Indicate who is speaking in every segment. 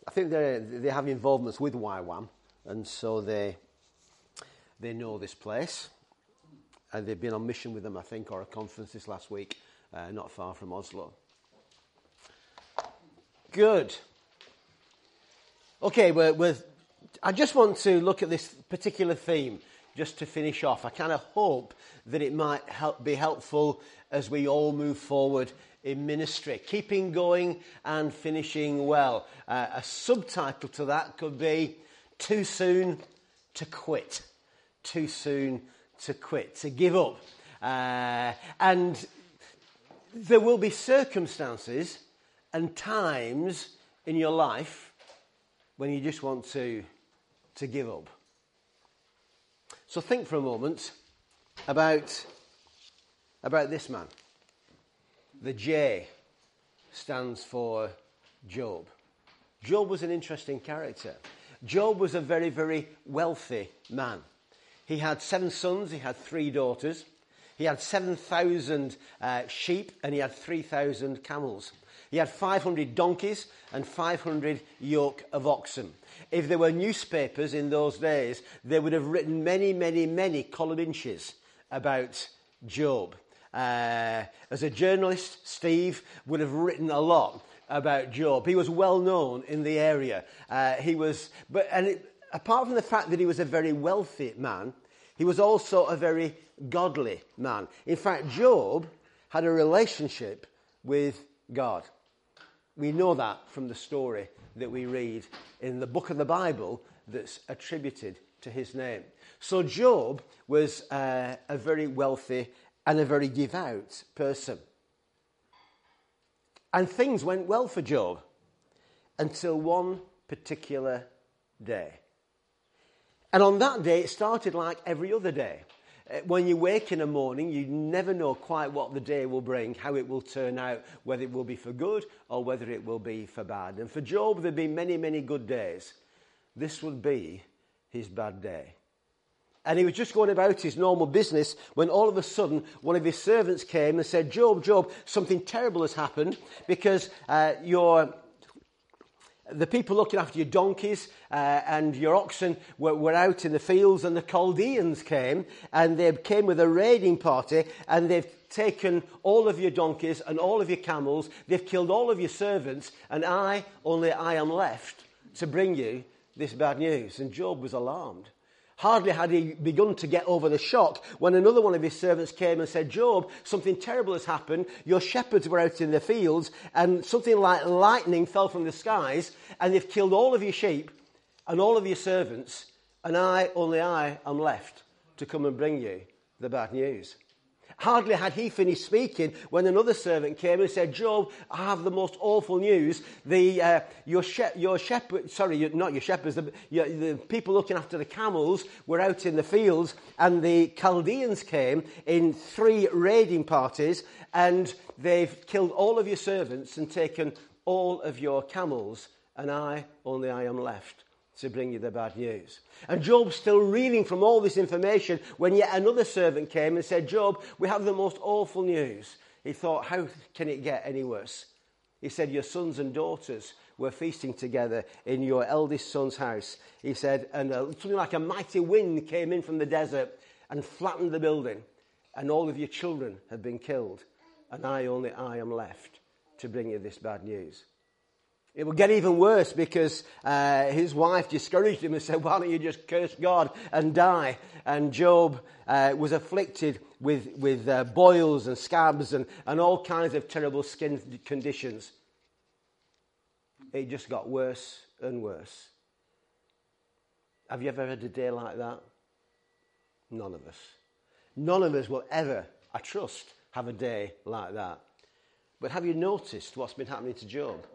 Speaker 1: I think they have involvements with YWAM, and so they know this place. And they've been on mission with them, I think, or a conference this last week, not far from Oslo. Good. Okay, I just want to look at this particular theme just to finish off. I kind of hope that it might be helpful as we all move forward in ministry. Keeping going and finishing well. A subtitle to that could be Too Soon to Quit. Too soon to quit, to give up. And there will be circumstances and times in your life when you just want to give up. So think for a moment about this man. The J stands for Job. Job was an interesting character. Job was a very, very wealthy man. He had 7 sons, he had 3 daughters. He had 7,000 sheep and he had 3,000 camels. He had 500 donkeys and 500 yoke of oxen. If there were newspapers in those days, they would have written many, many, many column inches about Job. As a journalist, Steve would have written a lot about Job. He was well known in the area. Apart from the fact that he was a very wealthy man, he was also a very godly man. In fact, Job had a relationship with God. We know that from the story that we read in the book of the Bible that's attributed to his name. So Job was a very wealthy and a very devout person. And things went well for Job until one particular day. And on that day, it started like every other day. When you wake in the morning, you never know quite what the day will bring, how it will turn out, whether it will be for good or whether it will be for bad. And for Job, there'd been many, many good days. This would be his bad day. And he was just going about his normal business when all of a sudden one of his servants came and said, Job, something terrible has happened because the people looking after your donkeys and your oxen were out in the fields, and the Chaldeans came, and they came with a raiding party, and they've taken all of your donkeys and all of your camels. They've killed all of your servants, and only I am left to bring you this bad news. And Job was alarmed. Hardly had he begun to get over the shock when another one of his servants came and said, Job, something terrible has happened. Your shepherds were out in the fields and something like lightning fell from the skies and they've killed all of your sheep and all of your servants, and only I am left to come and bring you the bad news. Hardly had he finished speaking when another servant came and said, Job, I have the most awful news. The people looking after the camels were out in the fields, and the Chaldeans came in 3 raiding parties, and they've killed all of your servants and taken all of your camels, and only I am left to bring you the bad news. And Job's still reeling from all this information when yet another servant came and said, Job, we have the most awful news. He thought, how can it get any worse? He said, your sons and daughters were feasting together in your eldest son's house. He said, and something like a mighty wind came in from the desert and flattened the building, and all of your children have been killed, and only I am left to bring you this bad news. It will get even worse because his wife discouraged him and said, why don't you just curse God and die? And Job was afflicted with boils and scabs and all kinds of terrible skin conditions. It just got worse and worse. Have you ever had a day like that? None of us. None of us will ever, I trust, have a day like that. But have you noticed what's been happening to Job?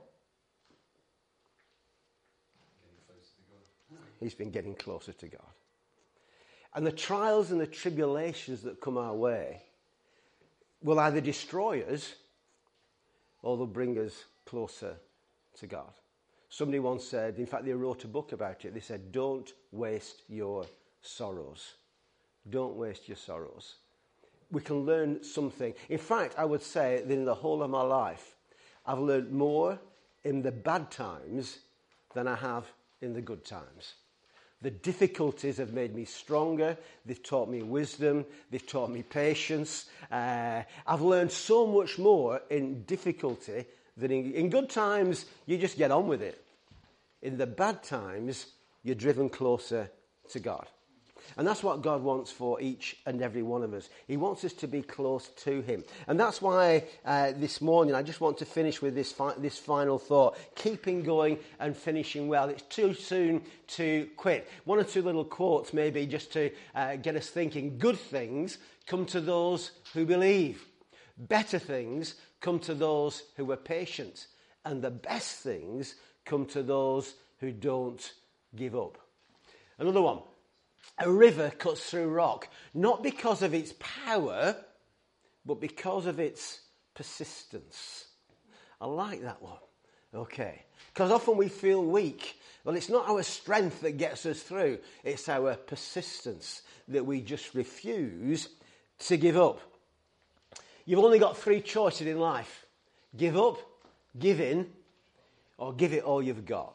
Speaker 1: He's been getting closer to God. And the trials and the tribulations that come our way will either destroy us or they'll bring us closer to God. Somebody once said, in fact, they wrote a book about it. They said, don't waste your sorrows. Don't waste your sorrows. We can learn something. In fact, I would say that in the whole of my life, I've learned more in the bad times than I have in the good times. The difficulties have made me stronger. They've taught me wisdom. They've taught me patience. I've learned so much more in difficulty than in good times. You just get on with it. In the bad times, you're driven closer to God. And that's what God wants for each and every one of us. He wants us to be close to him. And that's why this morning I just want to finish with this final thought. Keeping going and finishing well. It's too soon to quit. One or two little quotes maybe just to get us thinking. Good things come to those who believe. Better things come to those who are patient. And the best things come to those who don't give up. Another one. A river cuts through rock, not because of its power, but because of its persistence. I like that one. Okay. Because often we feel weak. Well, it's not our strength that gets us through. It's our persistence that we just refuse to give up. You've only got 3 choices in life. Give up, give in, or give it all you've got.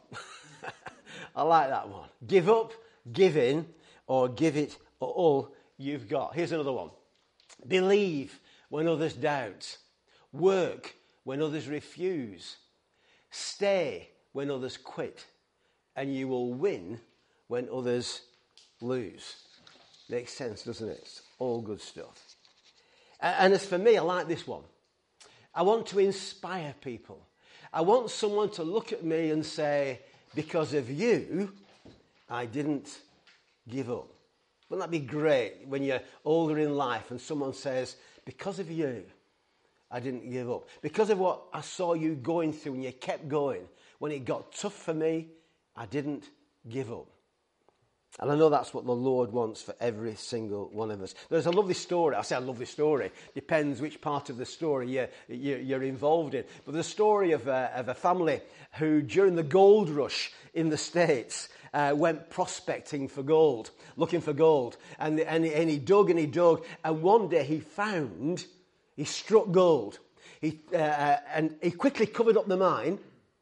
Speaker 1: I like that one. Give up, give in, or give it all you've got. Here's another one. Believe when others doubt. Work when others refuse. Stay when others quit. And you will win when others lose. Makes sense, doesn't it? It's all good stuff. And as for me, I like this one. I want to inspire people. I want someone to look at me and say, because of you, I didn't give up. Wouldn't that be great when you're older in life and someone says, because of you, I didn't give up. Because of what I saw you going through and you kept going. When it got tough for me, I didn't give up. And I know that's what the Lord wants for every single one of us. There's a lovely story. I say a lovely story. Depends which part of the story you're involved in. But the story of a family who, during the gold rush in the States, went prospecting for gold, looking for gold. And he dug and he dug. And one day he struck gold. And he quickly covered up the mine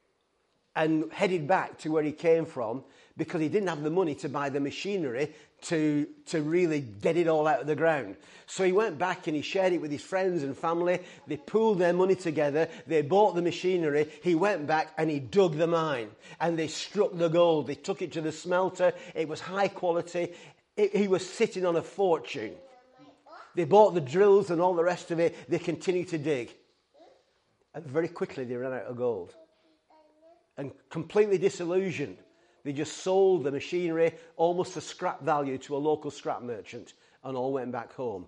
Speaker 1: and headed back to where he came from, because he didn't have the money to buy the machinery to really get it all out of the ground. So he went back and he shared it with his friends and family. They pooled their money together. They bought the machinery. He went back and he dug the mine. And they struck the gold. They took it to the smelter. It was high quality. He was sitting on a fortune. They bought the drills and all the rest of it. They continued to dig. And very quickly they ran out of gold. And completely disillusioned, they just sold the machinery almost for scrap value to a local scrap merchant and all went back home.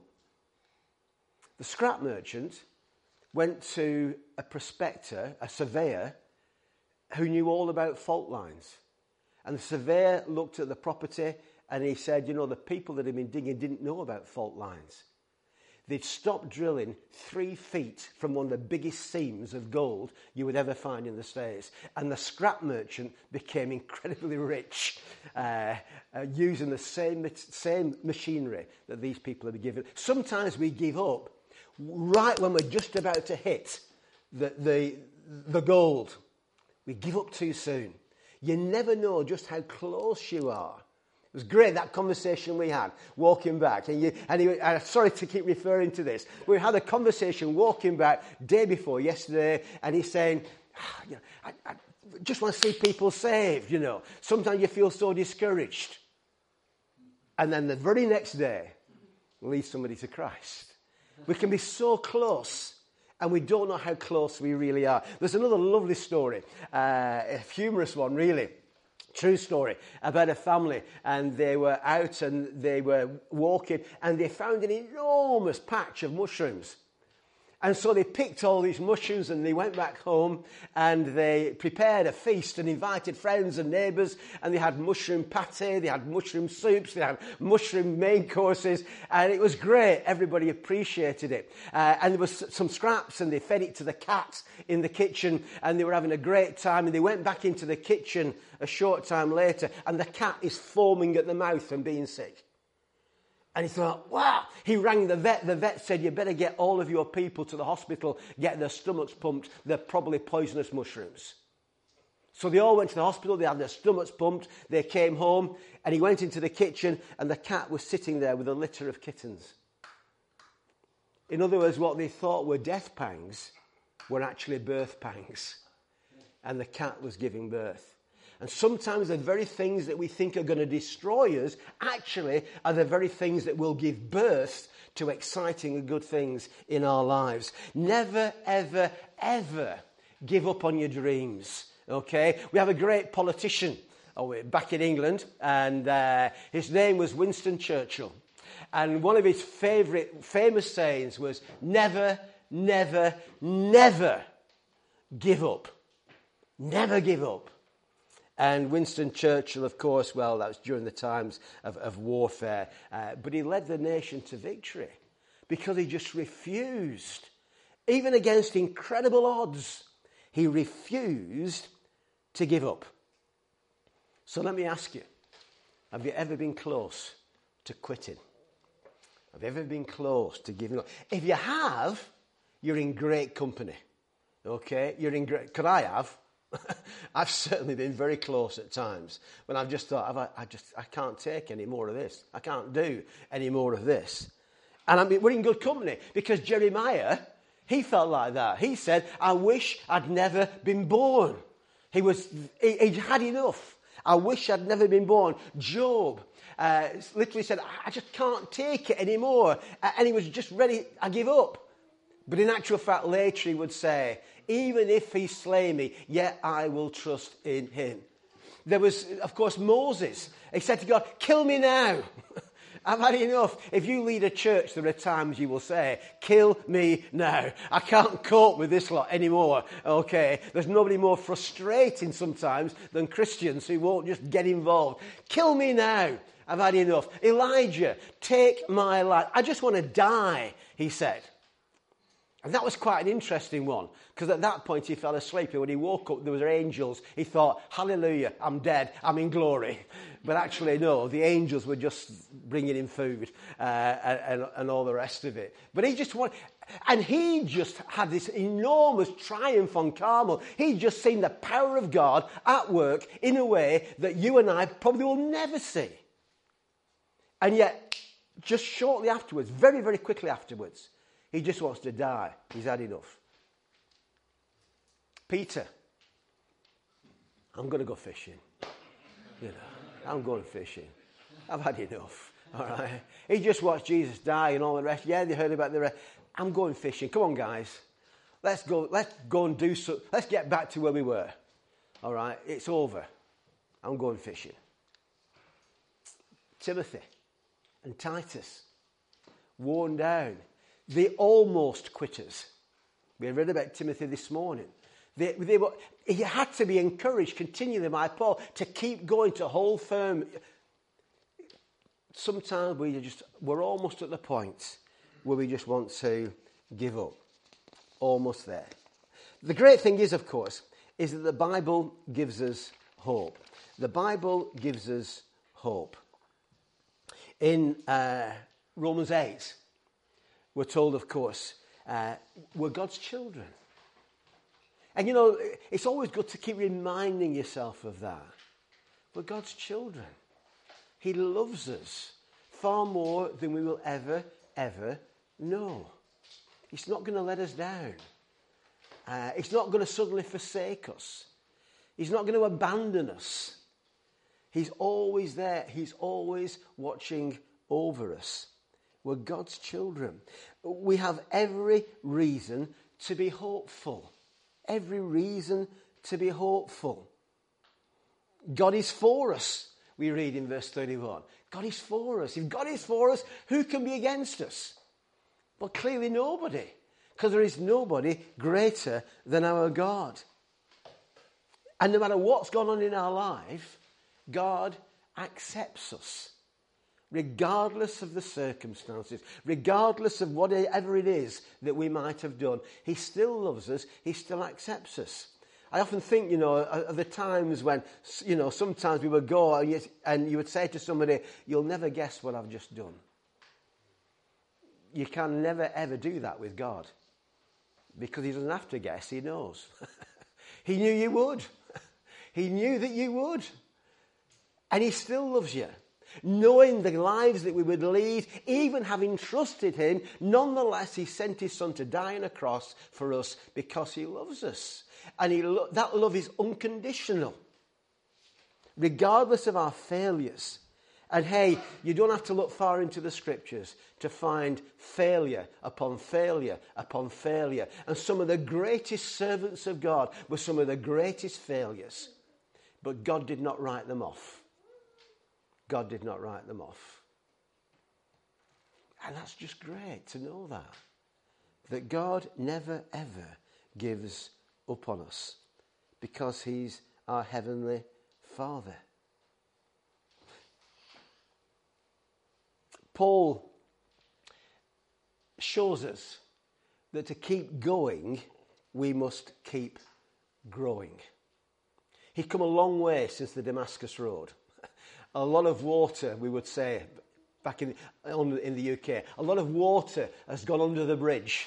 Speaker 1: The scrap merchant went to a prospector, a surveyor, who knew all about fault lines. And the surveyor looked at the property and he said, you know, the people that had been digging didn't know about fault lines. They'd stopped drilling 3 feet from one of the biggest seams of gold you would ever find in the States. And the scrap merchant became incredibly rich using the same machinery that these people had been given. Sometimes we give up right when we're just about to hit the gold. We give up too soon. You never know just how close you are. It was great, that conversation we had, walking back. And sorry to keep referring to this. We had a conversation walking back day before yesterday, and he's saying, I just want to see people saved, you know. Sometimes you feel so discouraged. And then the very next day, lead somebody to Christ. We can be so close, and we don't know how close we really are. There's another lovely story, a humorous one, really. True story about a family, and they were out and they were walking and they found an enormous patch of mushrooms. And so they picked all these mushrooms and they went back home and they prepared a feast and invited friends and neighbours, and they had mushroom pate, they had mushroom soups, they had mushroom main courses, and it was great. Everybody appreciated it. And there was some scraps and they fed it to the cat in the kitchen and they were having a great time, and they went back into the kitchen a short time later and the cat is foaming at the mouth and being sick. And he thought, wow. He rang the vet. The vet said, you better get all of your people to the hospital, get their stomachs pumped. They're probably poisonous mushrooms. So they all went to the hospital, they had their stomachs pumped, they came home, and he went into the kitchen, and the cat was sitting there with a litter of kittens. In other words, what they thought were death pangs were actually birth pangs. And the cat was giving birth. And sometimes the very things that we think are going to destroy us actually are the very things that will give birth to exciting and good things in our lives. Never, ever, ever give up on your dreams. Okay? We have a great politician back in England, and his name was Winston Churchill. And one of his famous sayings was, never, never, never give up. Never give up. And Winston Churchill, of course, well, that was during the times of warfare, but he led the nation to victory because he just refused, even against incredible odds, he refused to give up. So let me ask you, have you ever been close to quitting? Have you ever been close to giving up? If you have, you're in great company. Okay? You're in great... Could I have? I've certainly been very close at times when I've just thought, I can't take any more of this. I can't do any more of this. And I mean, we're in good company because Jeremiah, he felt like that. He said, I wish I'd never been born. He had enough. I wish I'd never been born. Job literally said, I just can't take it anymore. And he was just ready, I give up. But in actual fact, later he would say, even if he slay me, yet I will trust in him. There was, of course, Moses. He said to God, kill me now. I've had enough. If you lead a church, there are times you will say, kill me now. I can't cope with this lot anymore. Okay. There's nobody more frustrating sometimes than Christians who won't just get involved. Kill me now. I've had enough. Elijah, take my life. I just want to die, he said. And that was quite an interesting one, because at that point he fell asleep, and when he woke up there were angels. He thought, hallelujah, I'm dead, I'm in glory. But actually no, the angels were just bringing him food and all the rest of it. But he just had this enormous triumph on Carmel. He'd just seen the power of God at work in a way that you and I probably will never see. And yet, just shortly afterwards, very, very quickly afterwards, he just wants to die. He's had enough. Peter, I'm going to go fishing. I'm going fishing. I've had enough. All right. He just watched Jesus die and all the rest. Yeah, they heard about the rest. I'm going fishing. Come on, guys. Let's go and do so. Let's get back to where we were. All right. It's over. I'm going fishing. Timothy and Titus, worn down. The almost quitters. We read about Timothy this morning. He had to be encouraged continually by Paul to keep going, to hold firm. Sometimes we're almost at the point where we just want to give up. Almost there. The great thing is, of course, is that the Bible gives us hope. The Bible gives us hope. In Romans 8, we're told, of course, we're God's children. And it's always good to keep reminding yourself of that. We're God's children. He loves us far more than we will ever, ever know. He's not going to let us down. He's not going to suddenly forsake us. He's not going to abandon us. He's always there. He's always watching over us. We're God's children. We have every reason to be hopeful. Every reason to be hopeful. God is for us, we read in verse 31. God is for us. If God is for us, who can be against us? Well, clearly nobody, because there is nobody greater than our God. And no matter what's gone on in our life, God accepts us. Regardless of the circumstances, regardless of whatever it is that we might have done, he still loves us, he still accepts us. I often think, of the times when, sometimes we would go and you would say to somebody, you'll never guess what I've just done. You can never ever do that with God, because he doesn't have to guess, he knows. He knew you would. He knew that you would. And he still loves you. Knowing the lives that we would lead, even having trusted him, nonetheless, he sent his son to die on a cross for us because he loves us. And that love is unconditional, regardless of our failures. And hey, you don't have to look far into the scriptures to find failure upon failure upon failure. And some of the greatest servants of God were some of the greatest failures. But God did not write them off. God did not write them off. And that's just great to know that. That God never ever gives up on us because he's our heavenly Father. Paul shows us that to keep going, we must keep growing. He'd come a long way since the Damascus Road. A lot of water, we would say, back in the UK, a lot of water has gone under the bridge.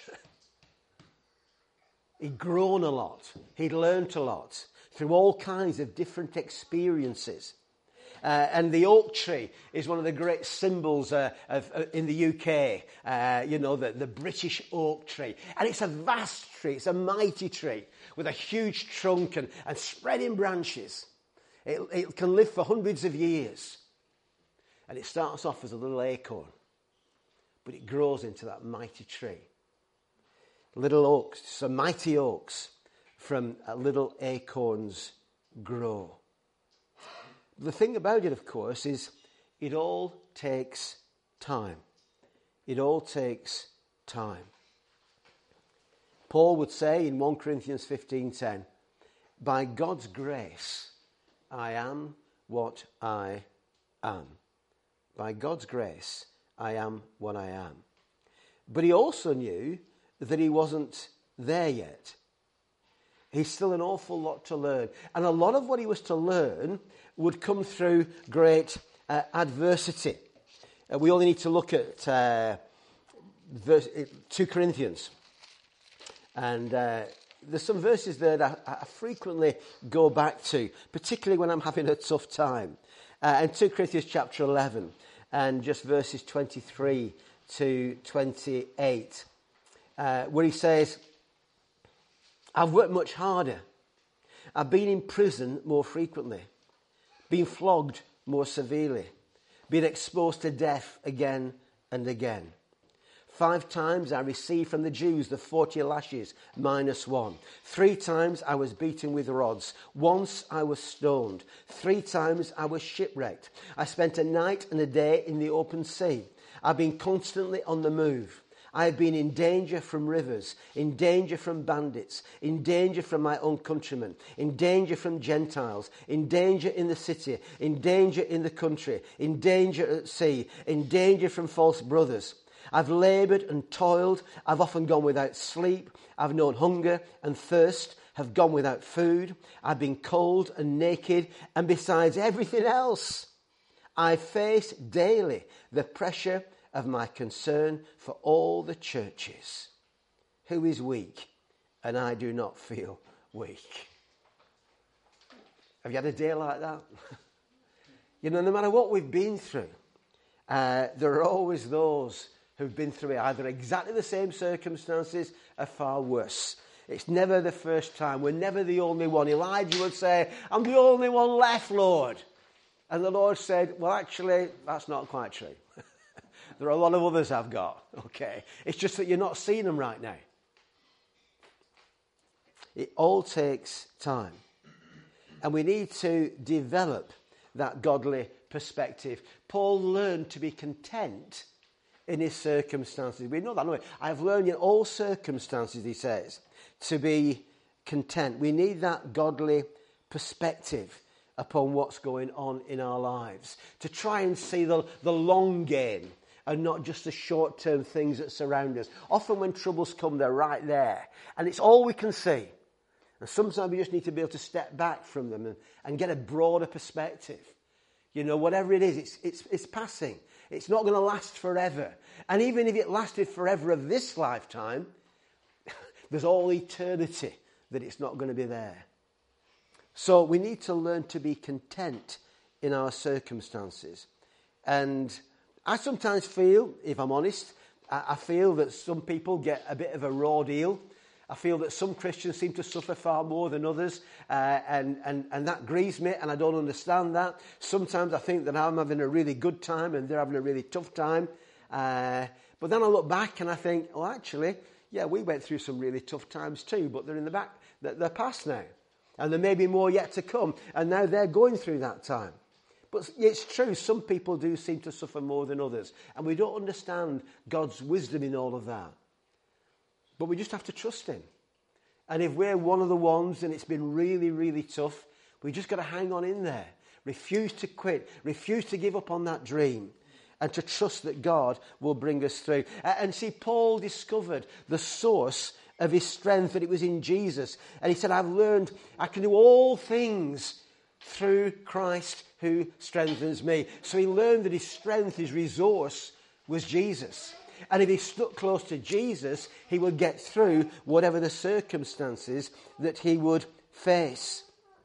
Speaker 1: He'd grown a lot. He'd learnt a lot through all kinds of different experiences. And the oak tree is one of the great symbols in the UK, the British oak tree. And it's a vast tree, it's a mighty tree with a huge trunk and spreading branches. It can live for hundreds of years. And it starts off as a little acorn, but it grows into that mighty tree. Little oaks, so mighty oaks from little acorns grow. The thing about it, of course, is it all takes time. It all takes time. Paul would say in 1 Corinthians 15:10, by God's grace, I am what I am. By God's grace, I am what I am. But he also knew that he wasn't there yet. He's still an awful lot to learn. And a lot of what he was to learn would come through great adversity. We only need to look at 2 Corinthians. And there's some verses there that I frequently go back to, particularly when I'm having a tough time. In 2 Corinthians chapter 11, and just verses 23 to 28, where he says, I've worked much harder. I've been in prison more frequently, been flogged more severely, been exposed to death again and again. 5 times I received from the Jews the 40 lashes minus 1. 3 times I was beaten with rods. Once I was stoned. 3 times I was shipwrecked. I spent a night and a day in the open sea. I've been constantly on the move. I have been in danger from rivers, in danger from bandits, in danger from my own countrymen, in danger from Gentiles, in danger in the city, in danger in the country, in danger at sea, in danger from false brothers. I've laboured and toiled. I've often gone without sleep. I've known hunger and thirst, have gone without food. I've been cold and naked, and besides everything else, I face daily the pressure of my concern for all the churches. Who is weak, and I do not feel weak? Have you had a day like that? No matter what we've been through, there are always those who've been through either exactly the same circumstances or far worse. It's never the first time. We're never the only one. Elijah would say, I'm the only one left, Lord. And the Lord said, well, actually, that's not quite true. There are a lot of others I've got, okay? It's just that you're not seeing them right now. It all takes time. And we need to develop that godly perspective. Paul learned to be content in his circumstances. We know that, don't we? I have learned in all circumstances, he says, to be content. We need that godly perspective upon what's going on in our lives. To try and see the long game and not just the short-term things that surround us. Often when troubles come, they're right there. And it's all we can see. And sometimes we just need to be able to step back from them and get a broader perspective. Whatever it is, it's passing. It's not going to last forever. And even if it lasted forever of this lifetime, there's all eternity that it's not going to be there. So we need to learn to be content in our circumstances. And I sometimes feel, if I'm honest, I feel that some people get a bit of a raw deal. I feel that some Christians seem to suffer far more than others, and that grieves me, and I don't understand that. Sometimes I think that I'm having a really good time and they're having a really tough time. But then I look back and I think, oh, actually, yeah, we went through some really tough times too, but they're in the back, they're past now. And there may be more yet to come, and now they're going through that time. But it's true, some people do seem to suffer more than others, and we don't understand God's wisdom in all of that. But we just have to trust him. And if we're one of the ones and it's been really, really tough, we just got to hang on in there. Refuse to quit. Refuse to give up on that dream. And to trust that God will bring us through. And see, Paul discovered the source of his strength, that it was in Jesus. And he said, I've learned I can do all things through Christ who strengthens me. So he learned that his strength, his resource was Jesus. And if he stuck close to Jesus, he would get through whatever the circumstances that he would face.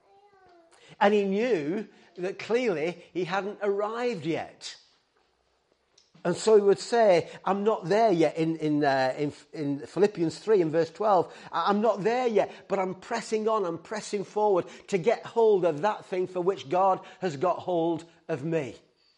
Speaker 1: And he knew that clearly he hadn't arrived yet. And so he would say, I'm not there yet in Philippians 3 and verse 12. I'm not there yet, but I'm pressing on, I'm pressing forward to get hold of that thing for which God has got hold of me.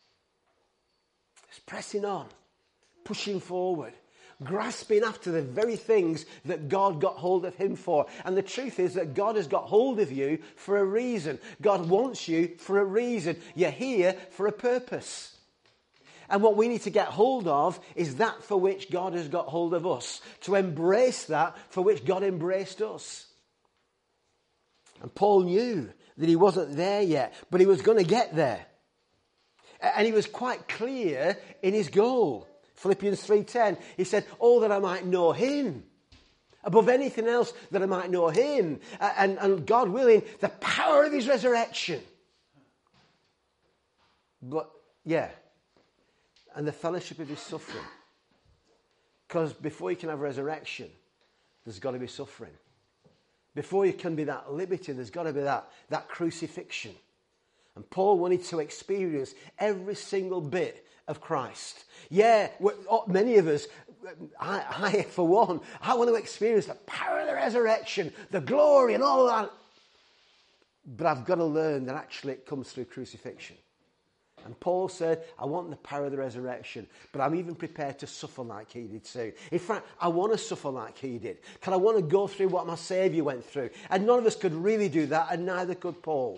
Speaker 1: It's pressing on. Pushing forward, grasping after the very things that God got hold of him for. And the truth is that God has got hold of you for a reason. God wants you for a reason. You're here for a purpose. And what we need to get hold of is that for which God has got hold of us. To embrace that for which God embraced us. And Paul knew that he wasn't there yet, but he was going to get there. And he was quite clear in his goal. Philippians 3:10, he said, oh, that I might know him. Above anything else, that I might know him. And God willing, the power of his resurrection. But, yeah. And the fellowship of his suffering. Because before you can have resurrection, there's got to be suffering. Before you can be that liberty, there's got to be that crucifixion. And Paul wanted to experience every single bit of Christ. Yeah, many of us, I for one, I want to experience the power of the resurrection, the glory and all that. But I've got to learn that actually it comes through crucifixion. And Paul said, I want the power of the resurrection, but I'm even prepared to suffer like he did too. In fact, I want to suffer like he did. Because I want to go through what my Saviour went through. And none of us could really do that, and neither could Paul.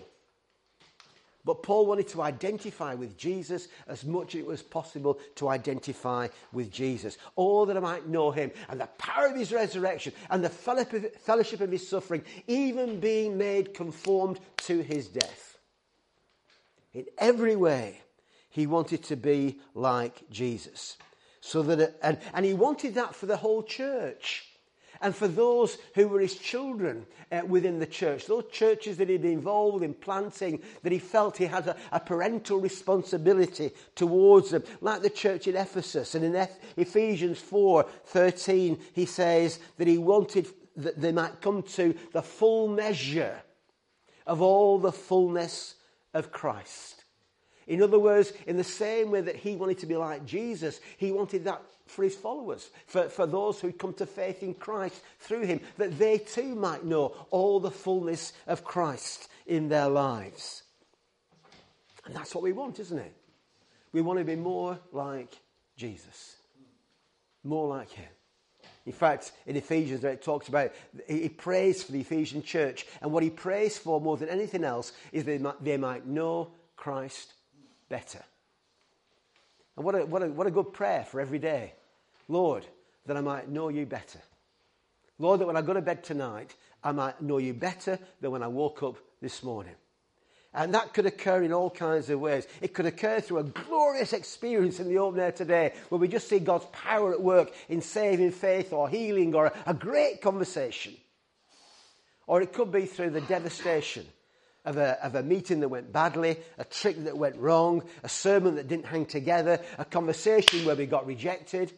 Speaker 1: But Paul wanted to identify with Jesus as much as it was possible to identify with Jesus. Oh, that I might know him and the power of his resurrection and the fellowship of his suffering, even being made conformed to his death. In every way, he wanted to be like Jesus. So that, and he wanted that for the whole church. And for those who were his children within the church, those churches that he'd been involved in planting, that he felt he had a parental responsibility towards them, like the church in Ephesus. And in Ephesians 4:13, he says that he wanted that they might come to the full measure of all the fullness of Christ. In other words, in the same way that he wanted to be like Jesus, he wanted that for his followers, for those who come to faith in Christ through him, that they too might know all the fullness of Christ in their lives. And that's what we want, isn't it? We want to be more like Jesus. More like him. In fact, in Ephesians, it talks about, he prays for the Ephesian church, and what he prays for more than anything else is they might know Christ better. And what a good prayer for every day. Lord, that I might know you better. Lord, that when I go to bed tonight, I might know you better than when I woke up this morning. And that could occur in all kinds of ways. It could occur through a glorious experience in the open air today, where we just see God's power at work in saving faith or healing or a great conversation. Or it could be through the devastation of a meeting that went badly, a trick that went wrong, a sermon that didn't hang together, a conversation where we got rejected.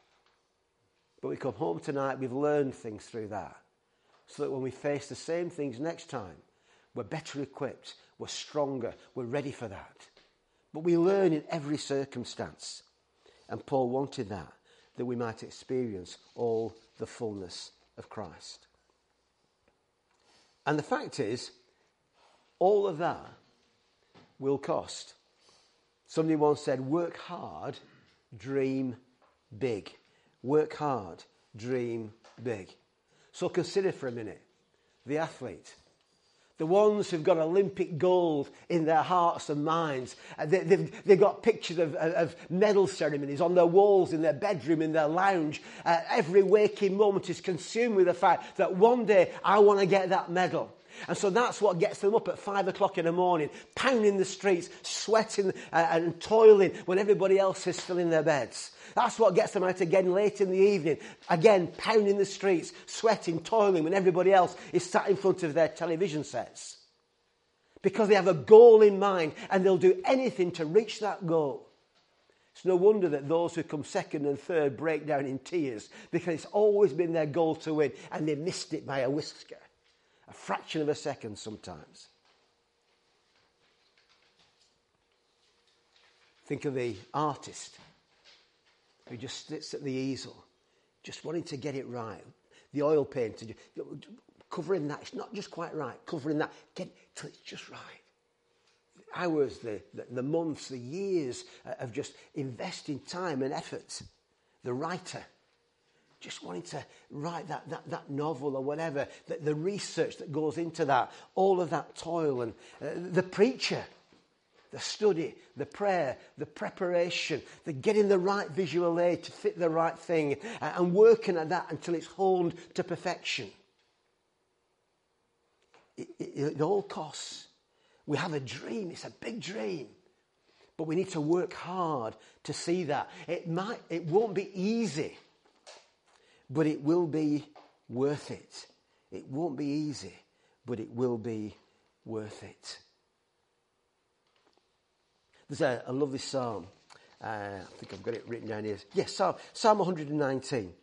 Speaker 1: But we come home tonight, we've learned things through that. So that when we face the same things next time, We're better equipped. We're stronger. We're ready for that. But we learn in every circumstance. And Paul wanted that we might experience all the fullness of Christ. And the fact is, all of that will cost. Somebody once said, work hard, dream big. Work hard, dream big. So consider for a minute the athlete. The ones who've got Olympic gold in their hearts and minds. They've got pictures of medal ceremonies on their walls, in their bedroom, in their lounge. Every waking moment is consumed with the fact that one day I want to get that medal. And so that's what gets them up at 5 o'clock in the morning, pounding the streets, sweating and toiling when everybody else is still in their beds. That's what gets them out again late in the evening, again pounding the streets, sweating, toiling when everybody else is sat in front of their television sets. Because they have a goal in mind and they'll do anything to reach that goal. It's no wonder that those who come second and third break down in tears, because it's always been their goal to win and they missed it by a whisker. A fraction of a second sometimes. Think of the artist who just sits at the easel, just wanting to get it right. The oil painter, covering that, it's not just quite right, covering that, get it till it's just right. The hours, the months, the years of just investing time and effort. The writer, just wanting to write that novel or whatever, the research that goes into that, all of that toil. And the preacher, the study, the prayer, the preparation, the getting the right visual aid to fit the right thing, and working at that until it's honed to perfection. It all costs. We have a dream, it's a big dream. But we need to work hard to see that. It won't be easy. But it will be worth it. It won't be easy, but it will be worth it. There's a lovely psalm. I think I've got it written down here. Yes, Psalm 119.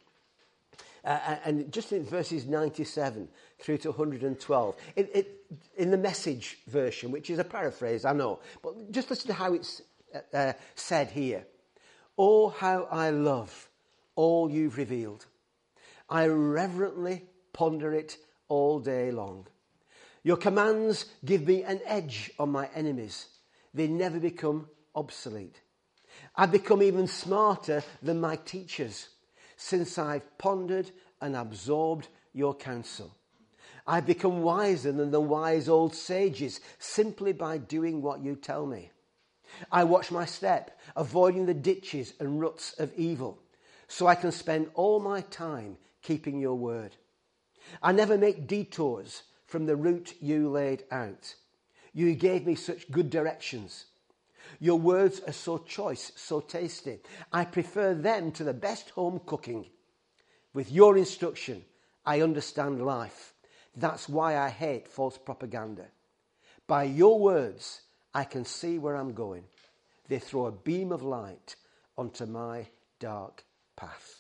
Speaker 1: And just in verses 97 through to 112. In the Message version, which is a paraphrase, I know. But just listen to how it's said here. Oh, how I love all you've revealed. I reverently ponder it all day long. Your commands give me an edge on my enemies. They never become obsolete. I've become even smarter than my teachers since I've pondered and absorbed your counsel. I've become wiser than the wise old sages simply by doing what you tell me. I watch my step, avoiding the ditches and ruts of evil, so I can spend all my time keeping your word. I never make detours from the route you laid out. You gave me such good directions. Your words are so choice, so tasty. I prefer them to the best home cooking. With your instruction, I understand life. That's why I hate false propaganda. By your words, I can see where I'm going. They throw a beam of light onto my dark path.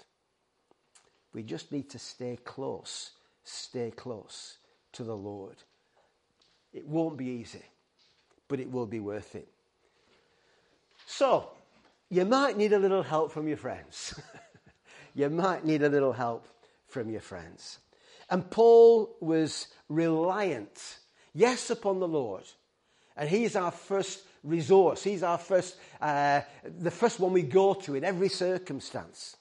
Speaker 1: We just need to stay close to the Lord. It won't be easy, but it will be worth it. So, you might need a little help from your friends. You might need a little help from your friends. And Paul was reliant, yes, upon the Lord. And he's our first resource. He's our the first one we go to in every circumstance.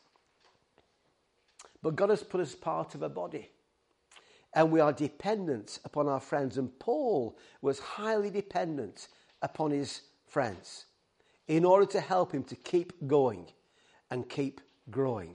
Speaker 1: But God has put us part of a body. And we are dependent upon our friends. And Paul was highly dependent upon his friends in order to help him to keep going and keep growing.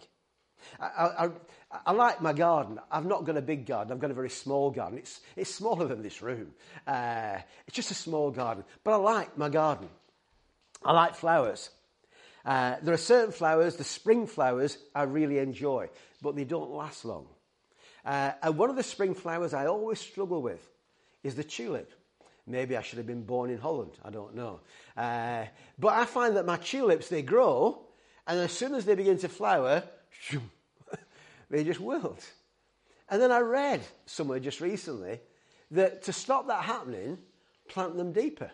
Speaker 1: I like my garden. I've not got a big garden. I've got a very small garden. It's smaller than this room. It's just a small garden. But I like my garden. I like flowers. There are certain flowers, the spring flowers, I really enjoy, but they don't last long. And one of the spring flowers I always struggle with is the tulip. Maybe I should have been born in Holland. I don't know. But I find that my tulips, they grow, and as soon as they begin to flower, they just wilt. And then I read somewhere just recently that to stop that happening, plant them deeper.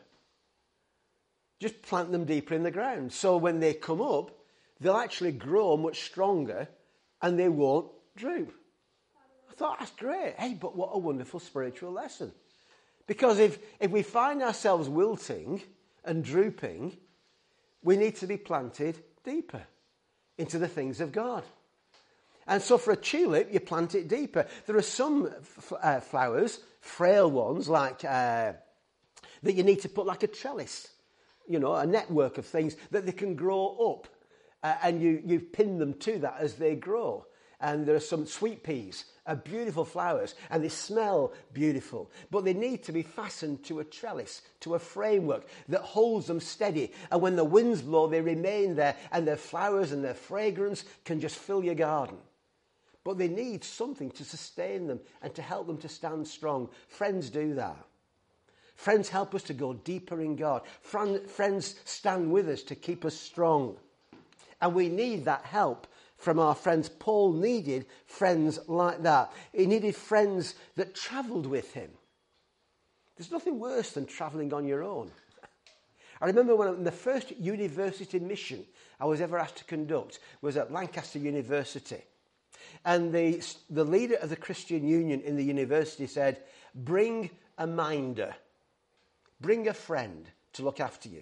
Speaker 1: Just plant them deeper in the ground. So when they come up, they'll actually grow much stronger and they won't droop. I thought, that's great. Hey, but what a wonderful spiritual lesson. Because if we find ourselves wilting and drooping, we need to be planted deeper into the things of God. And so for a tulip, you plant it deeper. There are some flowers, frail ones, like that you need to put like a trellis, a network of things that they can grow up. And you pin them to that as they grow. And there are some sweet peas, beautiful flowers, and they smell beautiful. But they need to be fastened to a trellis, to a framework that holds them steady. And when the winds blow, they remain there, and their flowers and their fragrance can just fill your garden. But they need something to sustain them and to help them to stand strong. Friends do that. Friends help us to go deeper in God. Friends stand with us to keep us strong. And we need that help from our friends. Paul needed friends like that. He needed friends that travelled with him. There's nothing worse than travelling on your own. I remember when the first university mission I was ever asked to conduct was at Lancaster University. And the leader of the Christian Union in the university said, bring a minder. Bring a friend to look after you.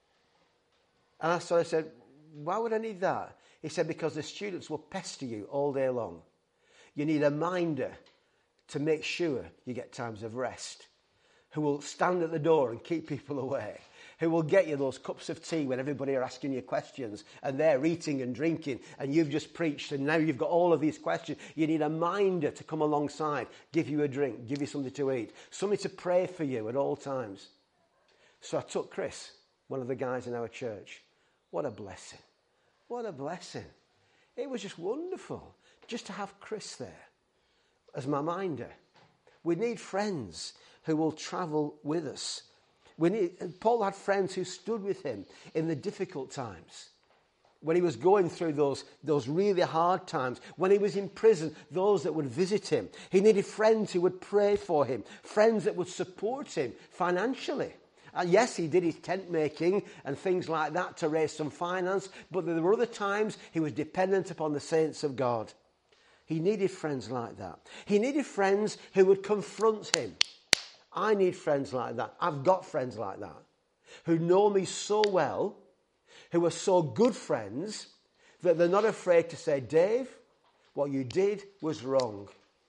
Speaker 1: And I said, why would I need that? He said, because the students will pester you all day long. You need a minder to make sure you get times of rest, who will stand at the door and keep people away, who will get you those cups of tea when everybody are asking you questions and they're eating and drinking and you've just preached and now you've got all of these questions. You need a minder to come alongside, give you a drink, give you something to eat, somebody to pray for you at all times. So I took Chris, one of the guys in our church. What a blessing. What a blessing. It was just wonderful just to have Chris there as my minder. We need friends who will travel with us. Paul had friends who stood with him in the difficult times. When he was going through those really hard times, when he was in prison, those that would visit him. He needed friends who would pray for him, friends that would support him financially. Yes, he did his tent making and things like that to raise some finance, but there were other times he was dependent upon the saints of God. He needed friends like that. He needed friends who would confront him. I need friends like that. I've got friends like that who know me so well, who are so good friends that they're not afraid to say, Dave, what you did was wrong.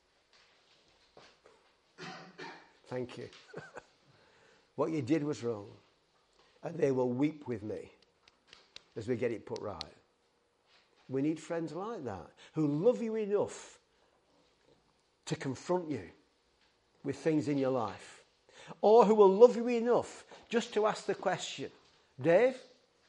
Speaker 1: Thank you. What you did was wrong. And they will weep with me as we get it put right. We need friends like that who love you enough to confront you with things in your life. Or who will love you enough just to ask the question, Dave,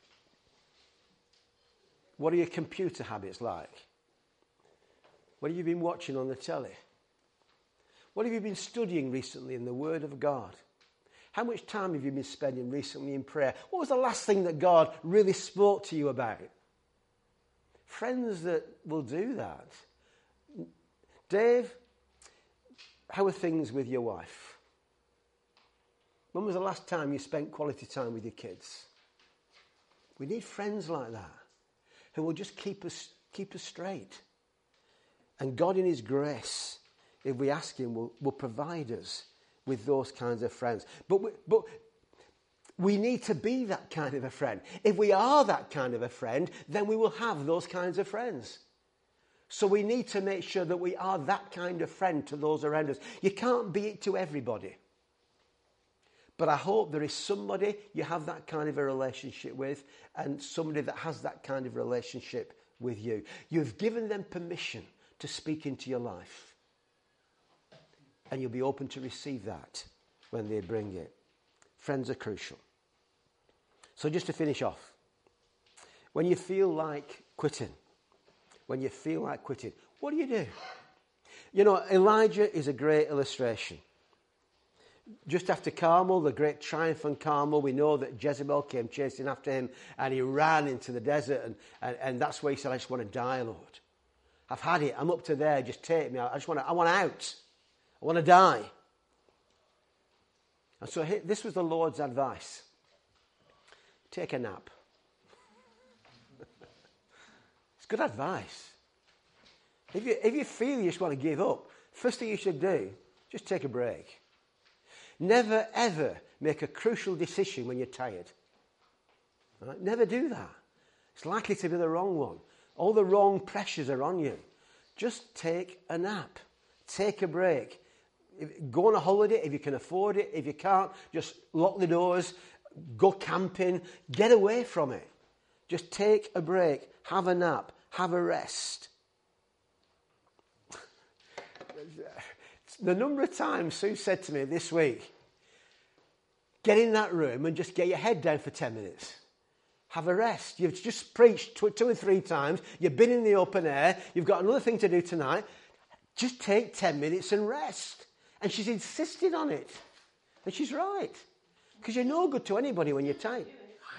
Speaker 1: what are your computer habits like? What have you been watching on the telly? What have you been studying recently in the Word of God? How much time have you been spending recently in prayer? What was the last thing that God really spoke to you about? Friends that will do that. Dave, how are things with your wife? When was the last time you spent quality time with your kids? We need friends like that who will just keep us straight. And God in his grace, if we ask him, will provide us with those kinds of friends. But we need to be that kind of a friend. If we are that kind of a friend, then we will have those kinds of friends. So we need to make sure that we are that kind of friend to those around us. You can't be it to everybody. But I hope there is somebody you have that kind of a relationship with and somebody that has that kind of relationship with you. You've given them permission to speak into your life. And you'll be open to receive that when they bring it. Friends are crucial. So just to finish off, when you feel like quitting, what do you do? Elijah is a great illustration. Just after Carmel, the great triumph on Carmel, we know that Jezebel came chasing after him and he ran into the desert and that's where he said, I just want to die, Lord. I've had it. I'm up to there. Just take me. I want out. I want to die. And so this was the Lord's advice. Take a nap. It's good advice. If you feel you just want to give up, first thing you should do, just take a break. Never, ever make a crucial decision when you're tired. Right? Never do that. It's likely to be the wrong one. All the wrong pressures are on you. Just take a nap. Take a break. Go on a holiday if you can afford it. If you can't, just lock the doors. Go camping. Get away from it. Just take a break. Have a nap. Have a rest. The number of times Sue said to me this week, get in that room and just get your head down for 10 minutes. Have a rest. You've just preached 2 or 3 times. You've been in the open air. You've got another thing to do tonight. Just take 10 minutes and rest. And she's insisted on it. And she's right. Because you're no good to anybody when you're tired.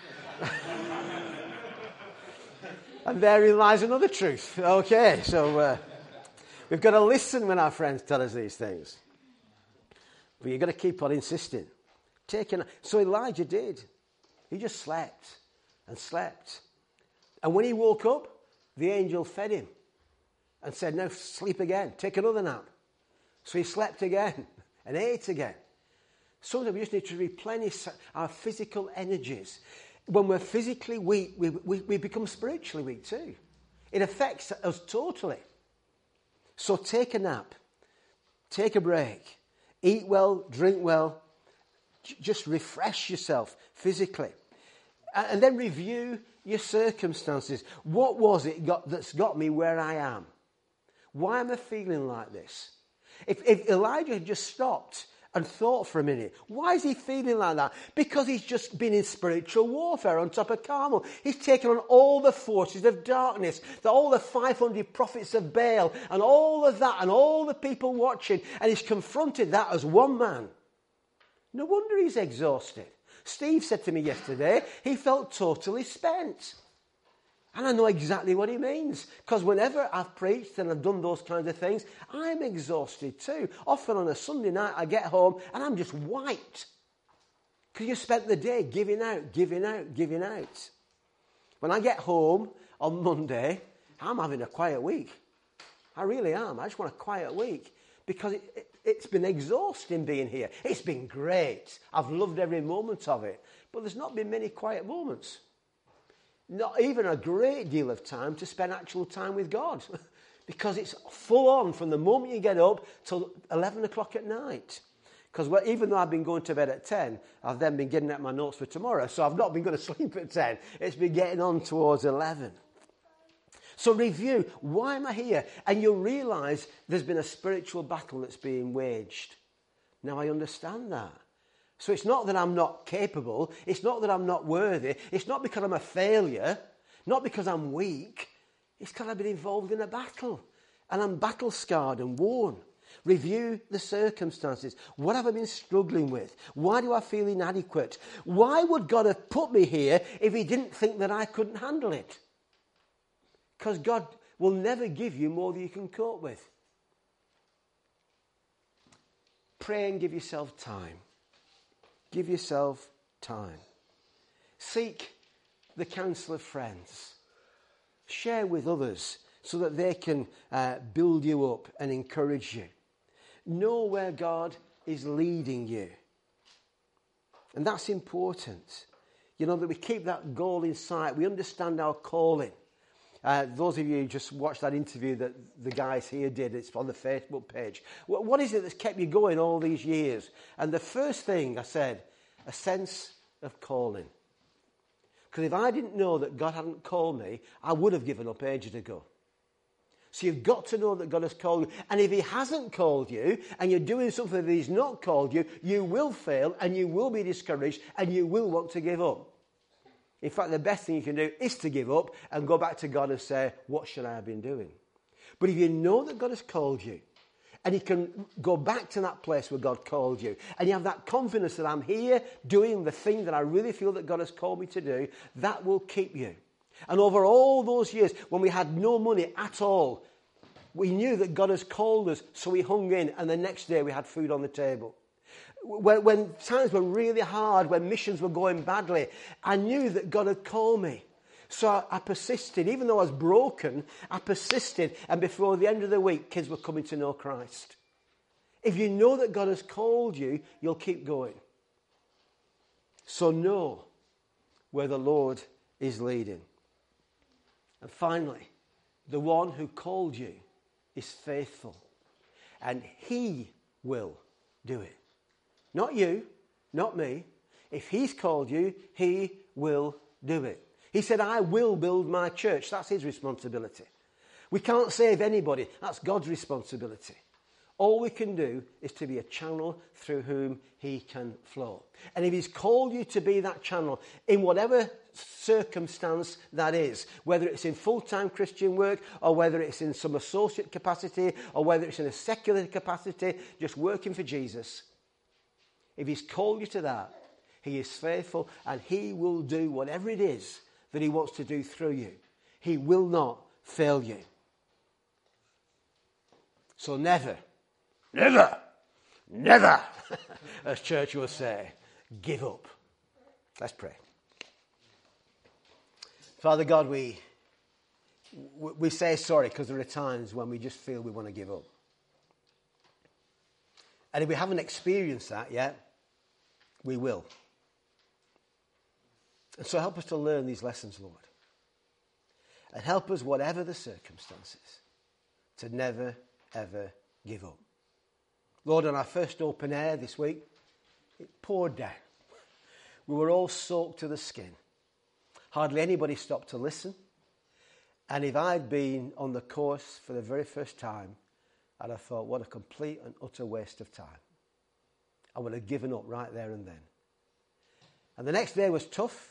Speaker 1: And therein lies another truth. Okay, so we've got to listen when our friends tell us these things. But you've got to keep on insisting. So Elijah did. He just slept and slept. And when he woke up, the angel fed him and said, now sleep again. Take another nap. So he slept again and ate again. Sometimes we just need to replenish our physical energies. When we're physically weak, we become spiritually weak too. It affects us totally. So take a nap. Take a break. Eat well, drink well. Just refresh yourself physically. And then review your circumstances. What was it that's got me where I am? Why am I feeling like this? If Elijah had just stopped and thought for a minute, why is he feeling like that? Because he's just been in spiritual warfare on top of Carmel. He's taken on all the forces of darkness, all the 500 prophets of Baal, and all of that, and all the people watching, and he's confronted that as one man. No wonder he's exhausted. Steve said to me yesterday, he felt totally spent. And I know exactly what he means. Because whenever I've preached and I've done those kinds of things, I'm exhausted too. Often on a Sunday night, I get home and I'm just wiped. Because you spent the day giving out. When I get home on Monday, I'm having a quiet week. I really am. I just want a quiet week. Because it's been exhausting being here. It's been great. I've loved every moment of it. But there's not been many quiet moments. Not even a great deal of time to spend actual time with God. Because it's full on from the moment you get up till 11 o'clock at night. Because even though I've been going to bed at 10, I've then been getting out my notes for tomorrow. So I've not been going to sleep at 10. It's been getting on towards 11. So review, why am I here? And you'll realise there's been a spiritual battle that's being waged. Now I understand that. So it's not that I'm not capable. It's not that I'm not worthy. It's not because I'm a failure. Not because I'm weak. It's because I've been involved in a battle. And I'm battle scarred and worn. Review the circumstances. What have I been struggling with? Why do I feel inadequate? Why would God have put me here if he didn't think that I couldn't handle it? Because God will never give you more than you can cope with. Pray and give yourself time. Give yourself time. Seek the counsel of friends. Share with others so that they can build you up and encourage you. Know where God is leading you. And that's important. You know, that we keep that goal in sight. We understand our calling. Those of you who just watched that interview that the guys here did, it's on the Facebook page. What is it that's kept you going all these years? And the first thing I said, a sense of calling. Because if I didn't know that God hadn't called me, I would have given up ages ago. So you've got to know that God has called you. And if he hasn't called you, and you're doing something that he's not called you, you will fail, and you will be discouraged, and you will want to give up. In fact, the best thing you can do is to give up and go back to God and say, what should I have been doing? But if you know that God has called you, and you can go back to that place where God called you, and you have that confidence that I'm here doing the thing that I really feel that God has called me to do, that will keep you. And over all those years, when we had no money at all, we knew that God has called us, so we hung in, and the next day we had food on the table. when times were really hard, when missions were going badly, I knew that God had called me. So I persisted. Even though I was broken, I persisted. And before the end of the week, kids were coming to know Christ. If you know that God has called you, you'll keep going. So know where the Lord is leading. And finally, the one who called you is faithful. And he will do it. Not you, not me. If he's called you, he will do it. He said, I will build my church. That's his responsibility. We can't save anybody. That's God's responsibility. All we can do is to be a channel through whom he can flow. And if he's called you to be that channel, in whatever circumstance that is, whether it's in full-time Christian work, or whether it's in some associate capacity, or whether it's in a secular capacity, just working for Jesus, if he's called you to that, he is faithful, and he will do whatever it is that he wants to do through you. He will not fail you. So never, as church will say, give up. Let's pray. Father God, we say sorry because there are times when we just feel we want to give up. And if we haven't experienced that yet, we will. And so help us to learn these lessons, Lord. And help us, whatever the circumstances, to never, ever give up. Lord, on our first open air this week, it poured down. We were all soaked to the skin. Hardly anybody stopped to listen. And if I'd been on the course for the very first time, I'd have thought, what a complete and utter waste of time. I would have given up right there and then. And the next day was tough,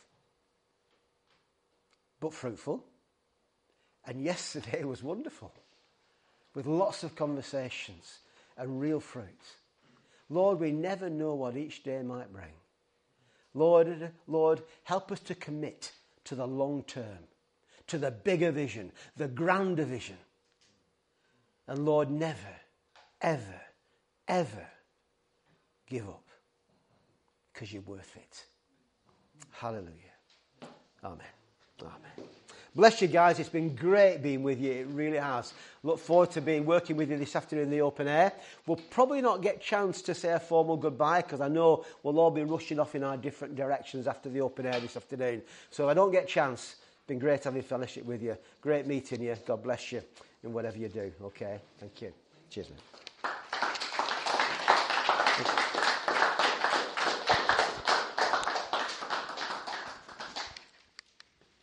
Speaker 1: but fruitful. And yesterday was wonderful, with lots of conversations and real fruit. Lord, we never know what each day might bring. Lord, help us to commit to the long term, to the bigger vision, the grander vision. And Lord, never, ever, ever give up, because you're worth it. Hallelujah. Amen. Amen. Bless you guys. It's been great being with you. It really has. Look forward to working with you this afternoon in the open air. We'll probably not get a chance to say a formal goodbye because I know we'll all be rushing off in our different directions after the open air this afternoon. So if I don't get a chance, it's been great having fellowship with you. Great meeting you. God bless you in whatever you do. Okay. Thank you. Cheers, man.